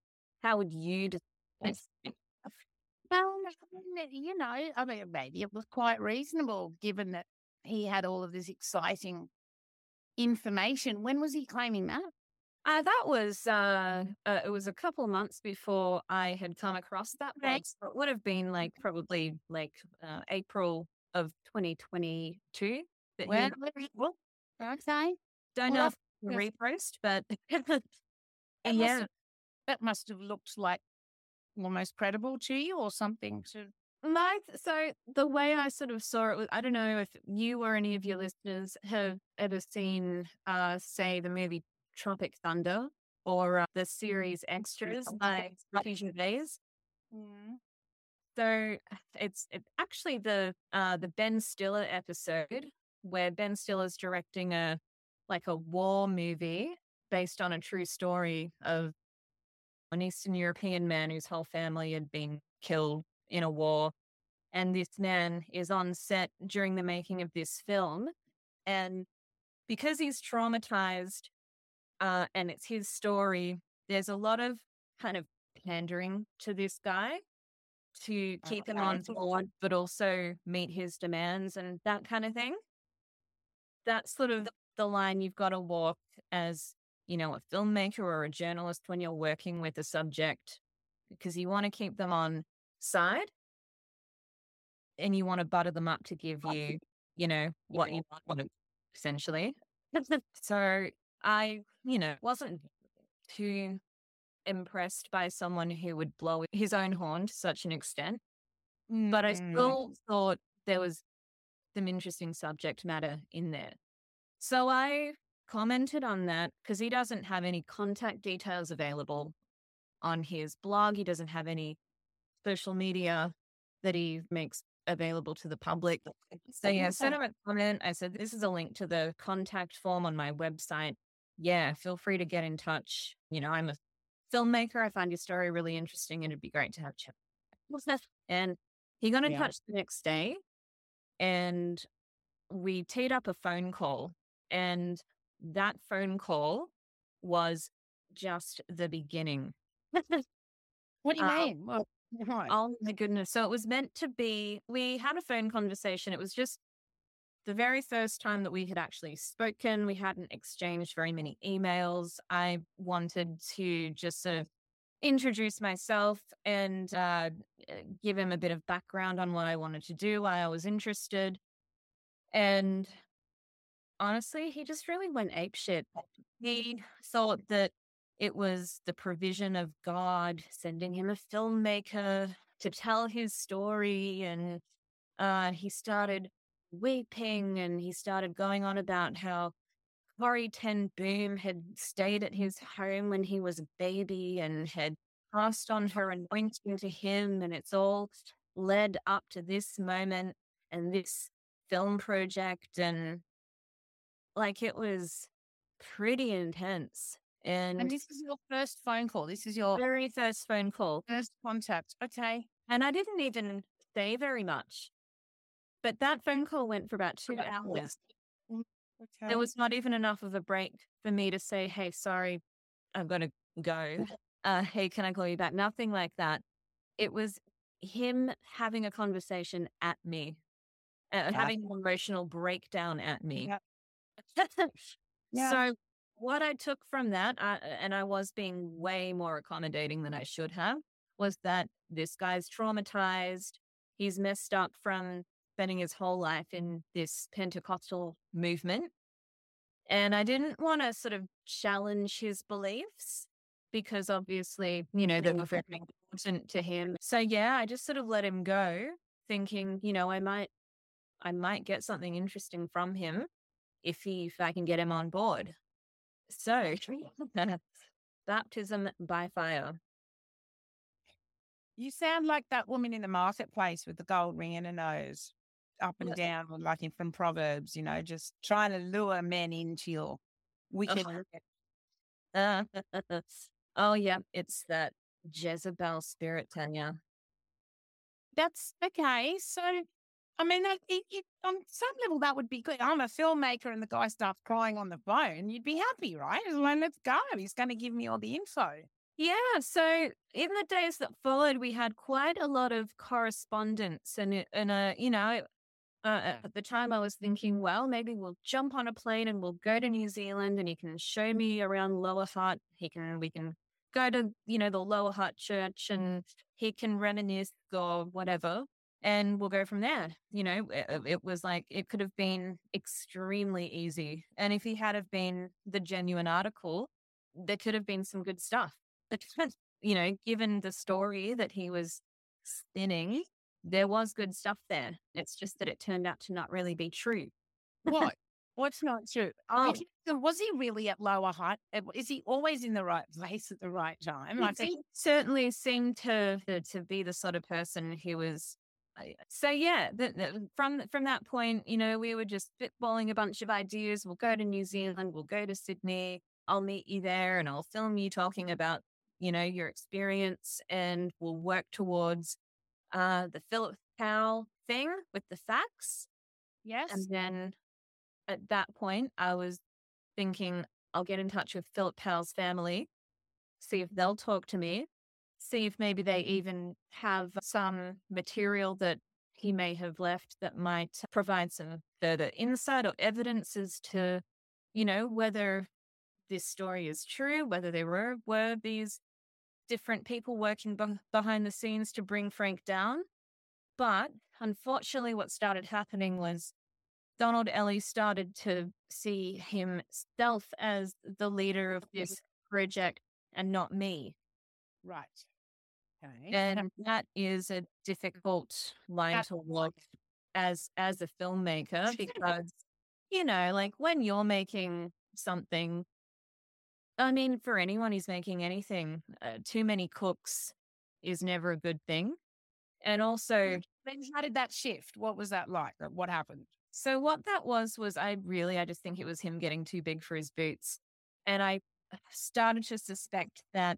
How would you describe it? Well, you know, I mean, maybe it was quite reasonable given that he had all of this exciting information. When was he claiming that? Uh, that was, uh, uh, it was a couple of months before I had come across that Okay. page. So it would have been like probably like uh, April of twenty twenty-two. That Well, he, well, okay. don't Well, know if that's- it's a repost, but That must yeah. have- that must have looked like almost credible to you or something to. My, so the way I sort of saw it was, I don't know if you or any of your listeners have ever seen, uh, say, the movie Tropic Thunder or uh, the series Extras by Ricky Gervais. Mm. So it's it's actually the uh, the Ben Stiller episode where Ben Stiller's directing a like a war movie based on a true story of an Eastern European man whose whole family had been killed in a war. And this man is on set during the making of this film. And because he's traumatized uh, and it's his story, there's a lot of kind of pandering to this guy to keep him on board, but also meet his demands and that kind of thing. That's sort of the line you've got to walk as, you know, a filmmaker or a journalist when you're working with a subject, because you want to keep them on side and you want to butter them up to give you, you know, what you want, essentially. So I, you know, wasn't too impressed by someone who would blow his own horn to such an extent, but I still thought there was some interesting subject matter in there. So I commented on that because he doesn't have any contact details available on his blog. He doesn't have any social media that he makes available to the public. So yeah, I sent him a comment. I said, this is a link to the contact form on my website. Yeah, feel free to get in touch. You know, I'm a filmmaker. I find your story really interesting and it'd be great to have a chat. And he got in Yeah. touch the next day and we teed up a phone call. And that phone call was just the beginning. What do you Um, mean? Well, right. Oh my goodness. So it was meant to be, we had a phone conversation. It was just the very first time that we had actually spoken. We hadn't exchanged very many emails. I wanted to just sort of introduce myself and uh, give him a bit of background on what I wanted to do, why I was interested. And honestly, he just really went apeshit. He thought that it was the provision of God sending him a filmmaker to tell his story. And uh, he started weeping and he started going on about how Corrie Ten Boom had stayed at his home when he was a baby and had passed on her anointing to him. And it's all led up to this moment and this film project. And like, it was pretty intense. And, And this is your first phone call. This is your very first phone call. first contact. Okay. And I didn't even say very much. But that phone call went for about two hours. Okay. There was not even enough of a break for me to say, hey, sorry, I'm going to go. Uh, hey, can I call you back? Nothing like that. It was him having a conversation at me, uh, having an emotional breakdown at me. Yeah. Yeah. So what I took from that, uh, and I was being way more accommodating than I should have, was that this guy's traumatized. He's messed up from spending his whole life in this Pentecostal movement. And I didn't want to sort of challenge his beliefs because obviously, you know, they were very important to him. So yeah, I just sort of let him go thinking, you know, I might, I might get something interesting from him if he, if I can get him on board. So baptism by fire. You sound like that woman in the marketplace with the gold ring in her nose, up and down, or like in from Proverbs, you know, just trying to lure men into your wicked. Uh, oh yeah, it's that Jezebel spirit, Tanya. That's okay. So, I mean, that, it, it, on some level, that would be good. I'm a filmmaker and the guy starts crying on the phone. You'd be happy, right? It's like, let's go. He's going to give me all the info. Yeah, so in the days that followed, we had quite a lot of correspondence, and it- and uh, you know, uh, at the time I was thinking, well, maybe we'll jump on a plane and we'll go to New Zealand, and he can show me around Lower Hutt. He can, we can go to, you know, the Lower Hutt Church, and he can reminisce or whatever, and we'll go from there. You know, it, it was like it could have been extremely easy, and if he had have been the genuine article, there could have been some good stuff. But, you know, given the story that he was spinning, there was good stuff there. It's just that it turned out to not really be true. What? What's not true? Oh. Oh, was he really at Lower Hutt? Is he always in the right place at the right time? Like, He certainly seemed to, to to be the sort of person who was. I- So yeah, the, the, from from that point, you know, we were just spitballing a bunch of ideas. We'll go to New Zealand. We'll go to Sydney. I'll meet you there, and I'll film you talking about, you know, your experience, and we'll work towards uh, the Philip Powell thing with the facts. yes. And then at that point, I was thinking, I'll get in touch with Philip Powell's family, see if they'll talk to me, see if maybe they even have some material that he may have left that might provide some further insight or evidence as to, you know, whether this story is true, whether there were, were these different people working be- behind the scenes to bring Frank down. But unfortunately, what started happening was Donald Ellie started to see himself as the leader of this project and not me. Right. Okay. And that is a difficult line That's to walk as as a filmmaker because, you know, like when you're making something, I mean, for anyone who's making anything, uh, too many cooks is never a good thing. And also, Then how did that shift? What was that like? Or what happened? so what that was, was I really, I just think it was him getting too big for his boots. And I started to suspect that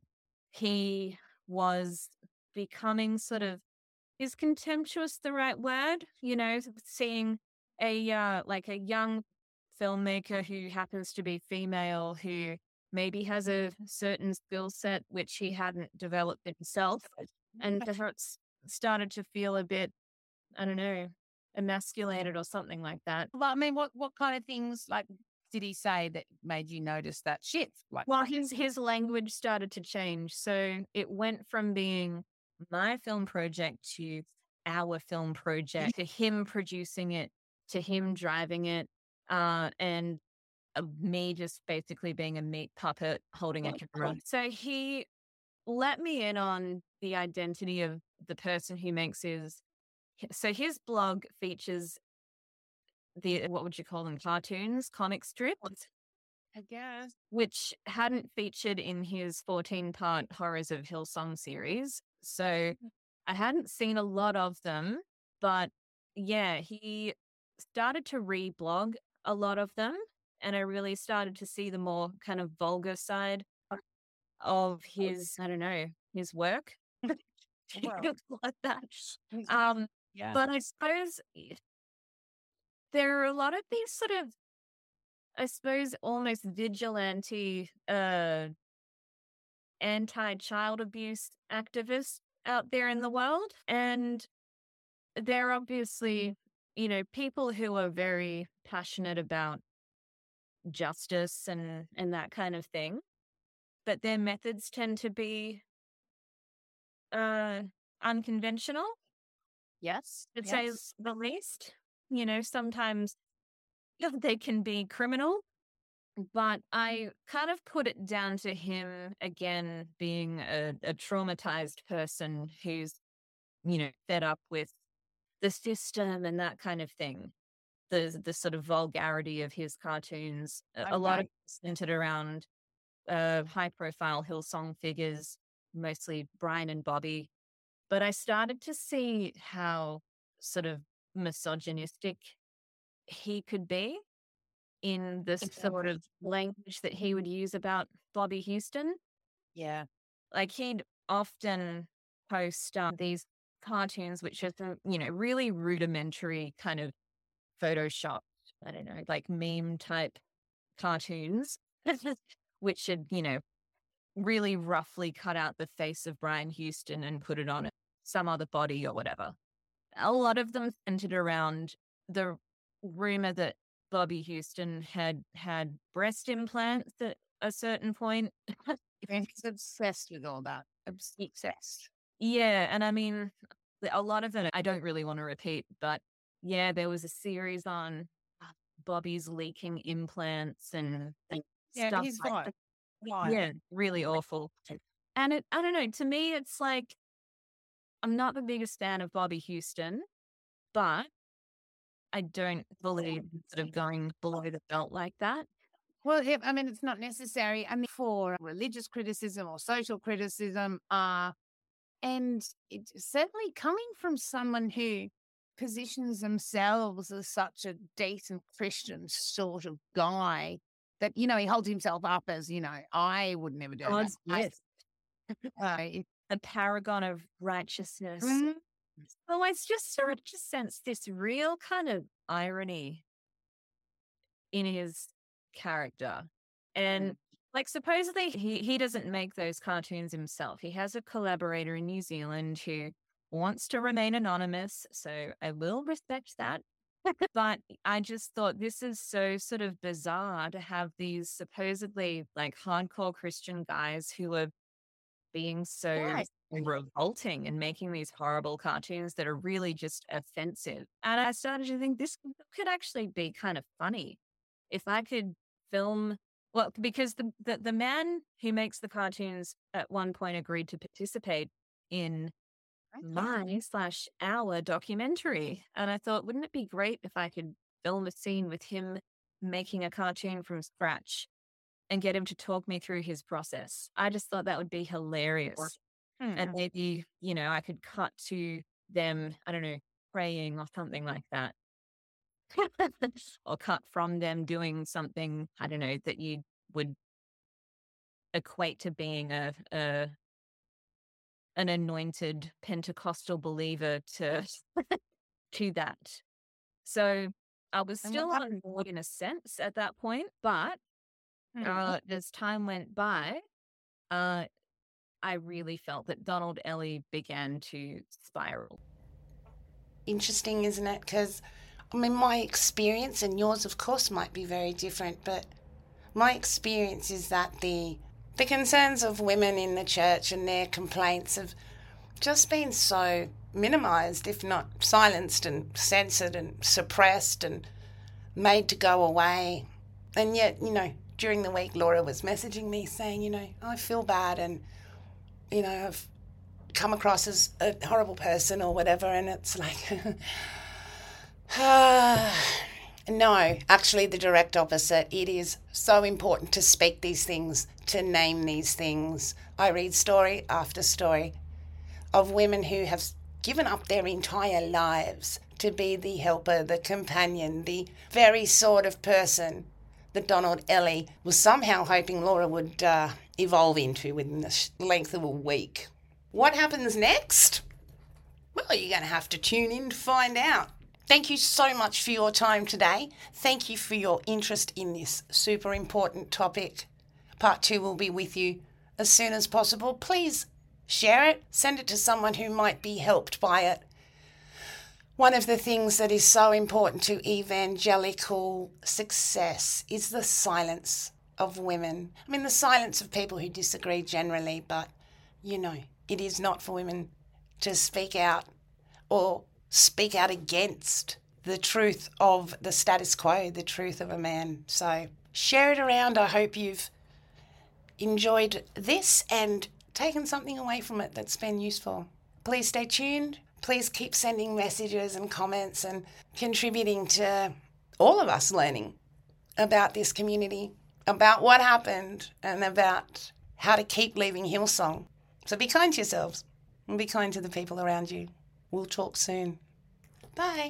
he was becoming sort of, is contemptuous the right word? You know, seeing a, uh, like a young filmmaker who happens to be female, who maybe has a certain skill set which he hadn't developed himself, and perhaps started to feel a bit, I don't know, emasculated or something like that. Well, I mean, what, what kind of things like did he say that made you notice that shift? Like, Well, his his language started to change. So it went from being my film project to our film project, to him producing it, to him driving it, uh, and uh, me just basically being a meat puppet holding a camera. So he let me in on the identity of the person who makes his. So his blog features the, what would you call them, cartoons, comic strips, I guess. which hadn't featured in his fourteen-part Horrors of Hillsong series. So I hadn't seen a lot of them, but yeah, he started to reblog a lot of them, and I really started to see the more kind of vulgar side of his, I don't know, his work. Well. like that. Um, Yeah. But I suppose there are a lot of these sort of, I suppose, almost vigilante, uh, anti-child abuse activists out there in the world. And they're obviously, you know, people who are very passionate about justice and, and that kind of thing. But their methods tend to be uh, unconventional, yes. to say yes. the least. You know, sometimes they can be criminal, but I kind of put it down to him, again, being a, a traumatized person who's, you know, fed up with the system and that kind of thing. The the sort of vulgarity of his cartoons, a, a lot of Okay. it centered around uh, high-profile Hillsong figures, mostly Brian and Bobby. But I started to see how sort of misogynistic he could be in the sort of language that he would use about Bobby Houston. Yeah. Like he'd often post uh, these cartoons, which are, some, you know, really rudimentary kind of Photoshop, I don't know, like meme type cartoons, which had, you know, really roughly cut out the face of Brian Houston and put it on some other body or whatever. A lot of them centered around the rumor that Bobby Houston had had breast implants at a certain point. He's obsessed with all that. Obsessed. Yeah, and I mean, a lot of them I don't really want to repeat, but yeah, there was a series on Bobby's leaking implants and, and Yeah, stuff he's like fine. that. Fine. Yeah, really awful. And it, I don't know, to me, it's like, I'm not the biggest fan of Bobby Houston, but I don't believe sort of going below the belt like that. Well, yeah, I mean, it's not necessary. I mean, for religious criticism or social criticism, uh, and it's certainly coming from someone who positions themselves as such a decent Christian sort of guy that, you know, he holds himself up as, you know, I would never do God's that. yes. I, A paragon of righteousness. Mhm. So I just started to sense this real kind of irony in his character. And like supposedly he, he doesn't make those cartoons himself. He has a collaborator in New Zealand who wants to remain anonymous. So I will respect that. But I just thought this is so sort of bizarre to have these supposedly like hardcore Christian guys who are being so Right. revolting and making these horrible cartoons that are really just offensive. And I started to think this could actually be kind of funny if I could film. Well, because the, the, the man who makes the cartoons at one point agreed to participate in my slash our documentary. And I thought, wouldn't it be great if I could film a scene with him making a cartoon from scratch and get him to talk me through his process? I just thought that would be hilarious. Hmm. And maybe, you know, I could cut to them, I don't know, praying or something like that. Or cut from them doing something, I don't know, that you would equate to being a, a an anointed Pentecostal believer to to that. So I was And still what on board in a sense at that point, but Hmm. uh, as time went by, uh, I really felt that Donald Ellie began to spiral. Interesting, isn't it? Because, I mean, my experience and yours, of course, might be very different, but my experience is that the the concerns of women in the church and their complaints have just been so minimised, if not silenced and censored and suppressed and made to go away. And yet, you know, during the week, Laura was messaging me saying, you know, I feel bad and, you know, I've come across as a horrible person or whatever. And it's like, no, actually the direct opposite. It is so important to speak these things, to name these things. I read story after story of women who have given up their entire lives to be the helper, the companion, the very sort of person that Donald Ellie was somehow hoping Laura would uh, evolve into within the length of a week. What happens next? Well, you're going to have to tune in to find out. Thank you so much for your time today. Thank you for your interest in this super important topic. Part two will be with you as soon as possible. Please share it. Send it to someone who might be helped by it. One of the things that is so important to evangelical success is the silence of women. I mean, the silence of people who disagree generally, but, you know, it is not for women to speak out or speak out against the truth of the status quo, the truth of a man. So share it around. I hope you've enjoyed this and taken something away from it that's been useful. Please stay tuned. Please keep sending messages and comments and contributing to all of us learning about this community, about what happened, and about how to keep leaving Hillsong. So be kind to yourselves and be kind to the people around you. We'll talk soon. Bye.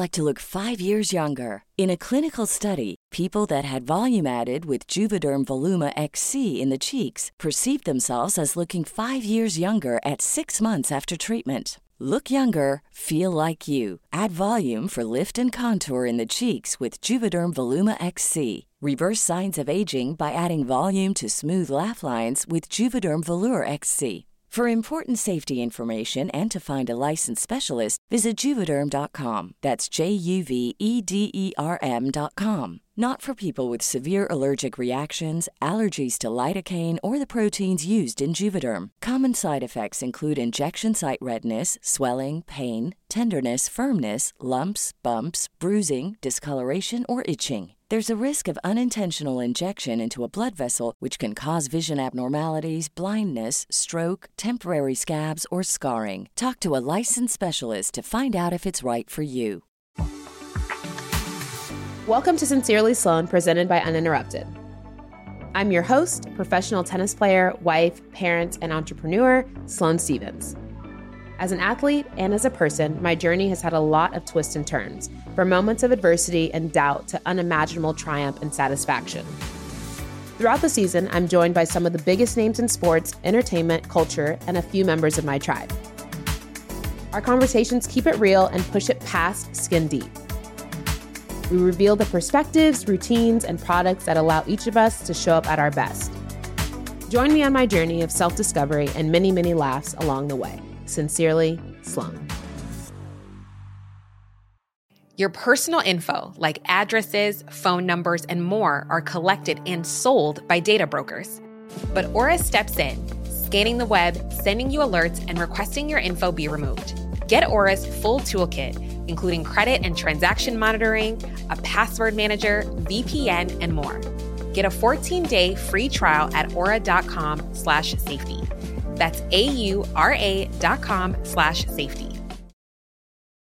like to look five years younger? In a clinical study, people that had volume added with Juvederm Voluma X C in the cheeks perceived themselves as looking five years younger at six months after treatment. Look younger, feel like you. Add volume for lift and contour in the cheeks with Juvederm Voluma X C. Reverse signs of aging by adding volume to smooth laugh lines with Juvederm Volure X C. For important safety information and to find a licensed specialist, visit Juvederm dot com. That's J U V E D E R M dot com. Not for people with severe allergic reactions, allergies to lidocaine, or the proteins used in Juvederm. Common side effects include injection site redness, swelling, pain, tenderness, firmness, lumps, bumps, bruising, discoloration, or itching. There's a risk of unintentional injection into a blood vessel, which can cause vision abnormalities, blindness, stroke, temporary scabs, or scarring. Talk to a licensed specialist to find out if it's right for you. Welcome to Sincerely Sloan, presented by Uninterrupted. I'm your host, professional tennis player, wife, parent, and entrepreneur, Sloane Stevens. As an athlete and as a person, my journey has had a lot of twists and turns, from moments of adversity and doubt to unimaginable triumph and satisfaction. Throughout the season, I'm joined by some of the biggest names in sports, entertainment, culture, and a few members of my tribe. Our conversations keep it real and push it past skin deep. We reveal the perspectives, routines, and products that allow each of us to show up at our best. Join me on my journey of self-discovery and many, many laughs along the way. Sincerely, Sloane. Your personal info, like addresses, phone numbers, and more, are collected and sold by data brokers. But Aura steps in, scanning the web, sending you alerts, and requesting your info be removed. Get Aura's full toolkit, including credit and transaction monitoring, a password manager, V P N, and more. Get a fourteen-day free trial at aura.com slash safety. That's A-U-R-A dot com slash safety.